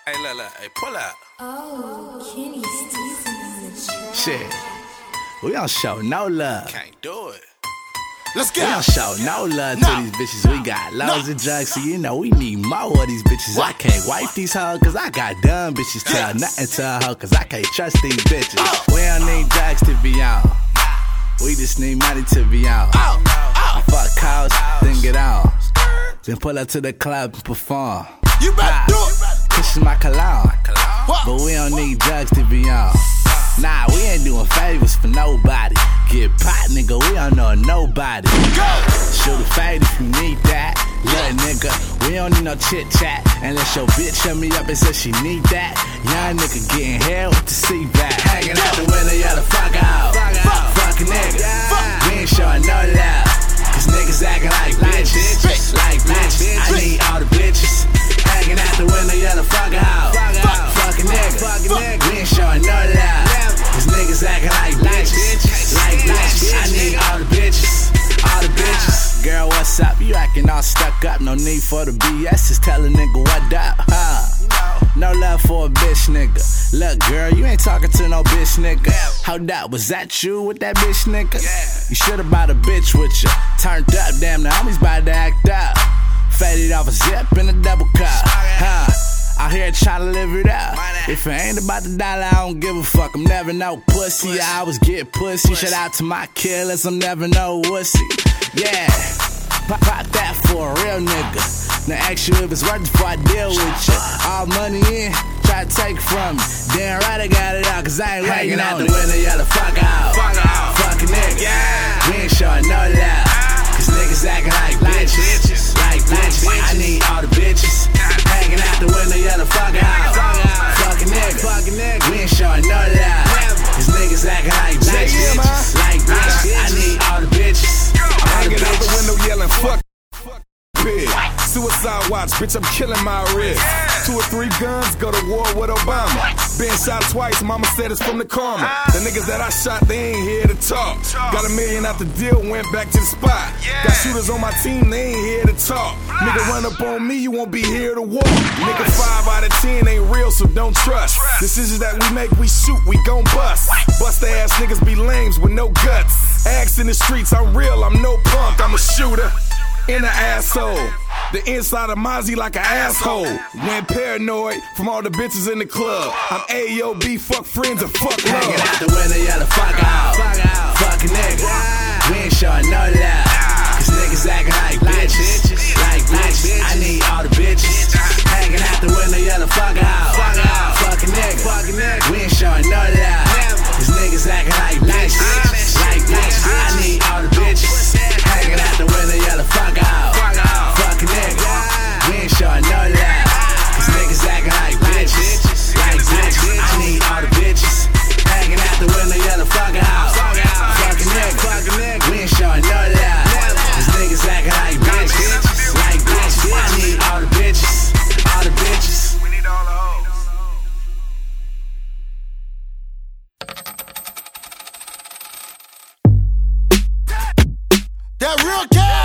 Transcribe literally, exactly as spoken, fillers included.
Hey, look, look, hey, pull out. Oh, Kenny Steven on the track. Shit, we don't show no love. Can't do it. Let's We get don't it. show no love No. to these bitches. We got loads of drugs, so you know we need more of these bitches. I can't wipe these hoes, cause I got dumb bitches. Tell nothing to a hoe, cause I can't trust these bitches. Oh. We don't need drugs to be on. We just need money to be on. Out, out. Fuck house, then get on. Then pull up to the club and perform. You better Ah. do it. This is my cologne. What? But we don't need drugs to be on. Nah, we ain't doing favors for nobody. Get pot, nigga, we don't know nobody. Go. Shoot a fade if you need that. Little nigga, we don't need no chit chat. Unless your bitch shut me up and said she need that. Young nigga getting hell with the seat back. Hanging out the window, yeah, the fuck out. Fuck a nigga. We ain't showing no love. Cause niggas acting like bitches. Like bitches. I need all the bitches. Hanging out the window, yeah, the fuck out. Fuck a nigga. We ain't showing no love. Cause niggas acting like bitches. Like bitches. I need all the bitches. All the bitches. Girl, what's up? You acting all stuck up. No need for the B S. Just tell a nigga what up. Huh? No love for a bitch nigga. Look, girl, you ain't talking to no bitch nigga. Hold up, was that you with that bitch nigga? You should've bought a bitch with you. Turned up, damn, the homies bout to act up. Faded off a zip in a double cup. Huh? Out here tryna live it up. If it ain't about the dollar, I don't give a fuck. I'm never no pussy. I always get pussy. Shout out to my killers. I'm never no wussy. Yeah, pop, pop that for a real nigga. Now ask you if it's worth it before I deal with you. All money in, try to take from me. Damn right I got it out, cause I ain't hanging out the window, yeah, the fuck out. Fuck out. Fuck a nigga. Yeah. We ain't showing no love. Cause niggas acting like bitches. Like bitches. I need all the bitches. Hanging out the window, yeah, the fuck out. Fuck a nigga. Fuck a nigga. We ain't showing no love. Cause niggas acting like bitches. Like bitches. I need all the bitches. All the Hanging out the bitches. window yelling, fuck. Big. Suicide watch, bitch, I'm killing my wrist. Two or three guns, go to war with Obama. Been shot twice, mama said it's from the karma. The niggas that I shot, they ain't here to talk. Got a million out the deal, went back to the spot. Got shooters on my team, they ain't here to talk. Nigga run up on me, you won't be here to walk. Nigga five out of ten ain't real, so don't trust. Decisions that we make, we shoot, we gon' bust. Bust ass niggas be lames with no guts. Axe in the streets, I'm real, I'm no punk, I'm a shooter. In the asshole, the inside of Mozzie like an asshole. Went paranoid from all the bitches in the club. I'm A O B, fuck friends and fuck Hanging love. out the window, yeah, the fuck out. Fuck a nigga. We ain't showing no love. Cause niggas acting like bitches. Like bitches. I need all the bitches. Hanging out the window, yeah, the fuck out. Fuck a nigga. We ain't showing no love. Cause niggas acting like bitches. Like bitches. I need all the bitches. Hanging out the window, yeah, the fuck out. Fuck a nigga. We ain't showing no love. Cause niggas acting like bitches. Like bitches. I need all the bitches. Hanging out the window, yeah, the fuck out. Fuck a nigga. We ain't showing no love. Cause niggas acting like bitches. Like bitches. I need all the bitches. All the bitches. We need all the hoes. That real cash.